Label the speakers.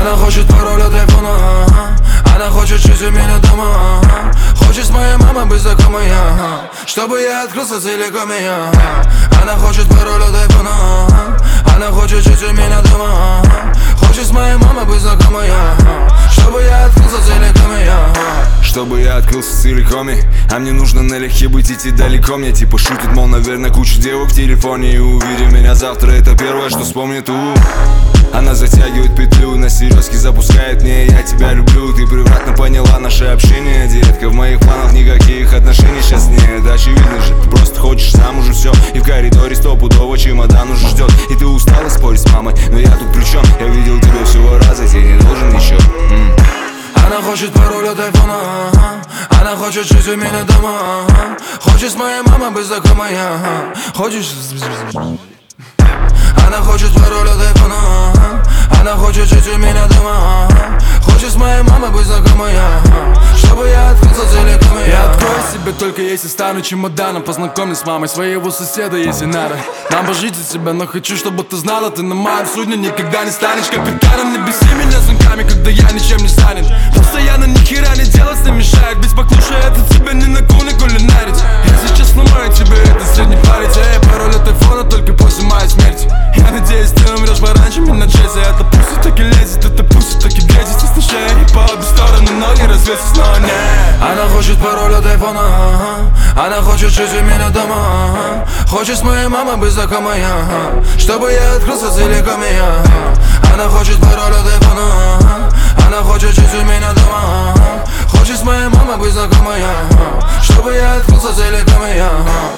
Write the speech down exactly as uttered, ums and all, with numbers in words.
Speaker 1: Она хочет пароль от айфона, ага. Она хочет жить у меня дома, ага. Хочет с моей мамой быть знакомой, ага. Чтобы я открылся целиком, ага. Она хочет пароль от айфона, ага. Она хочет жить у меня дома, ага. Хочет с моей мамой быть знакомой, ага. Чтобы я открылся целиком, ага.
Speaker 2: Чтобы я открылся целиком, а мне нужно налегке быть, идти далеко. Мне типа шутит, мол, наверное, куча девок в телефоне. И увидев меня завтра, это первое, что вспомнит. у Она затягивает петлю, на серьезки запускает мне: я тебя люблю. Ты превратно поняла наше общение, детка. В моих планах никаких отношений сейчас нет. Очевидно же, ты просто хочешь замуж и все. И в коридоре стопудово чемодан уже ждет. И ты устала спорить с мамой, но я тут при чем? Я видел тебя всего раза, тебе не должен еще. М.
Speaker 1: Она хочет пароль от айфона, ага. Она хочет жить у меня дома, ага. Хочет с моей мамой быть знакомой, ага. Хочешь... Она хочет пароль от айфона, ага. Она хочет жить у меня дома, ага. Хочет с моей мамой быть знакомой, ага. Чтобы я открылся целиком, ага.
Speaker 3: Я открою себе только если стану чемоданом. Познакомлюсь с мамой своего соседа, если надо. Нам пожить от себя, но хочу, чтобы ты знала: ты на моем судне никогда не станешь капитаном. Не беси меня звонками, когда я ничем не занят. Постоянно ни хера не делать не мешает. Без поклуши это тебя ни на кого не кулинарить. Я сейчас сломаю тебе это средний палец. Эй, пароль от айфона только после моей смерти. Я надеюсь, ты умрешь пораньше меня, Джесси. Это пусть так и лезет, это пусть так и бредит. На шее и по обе стороны ноги развесить, но нет.
Speaker 1: Она хочет пароль от айфона, ага. Она хочет жить у меня дома, ага. Хочет с моей мамой быть знакомой, ага. Чтобы я открылся целиком, ага. Она хочет пароль от айфона, ага. Она хочет жить у меня дома, ага. Хочет с моей мамой быть знакомой, ага. Чтобы я открылся целиком, ага.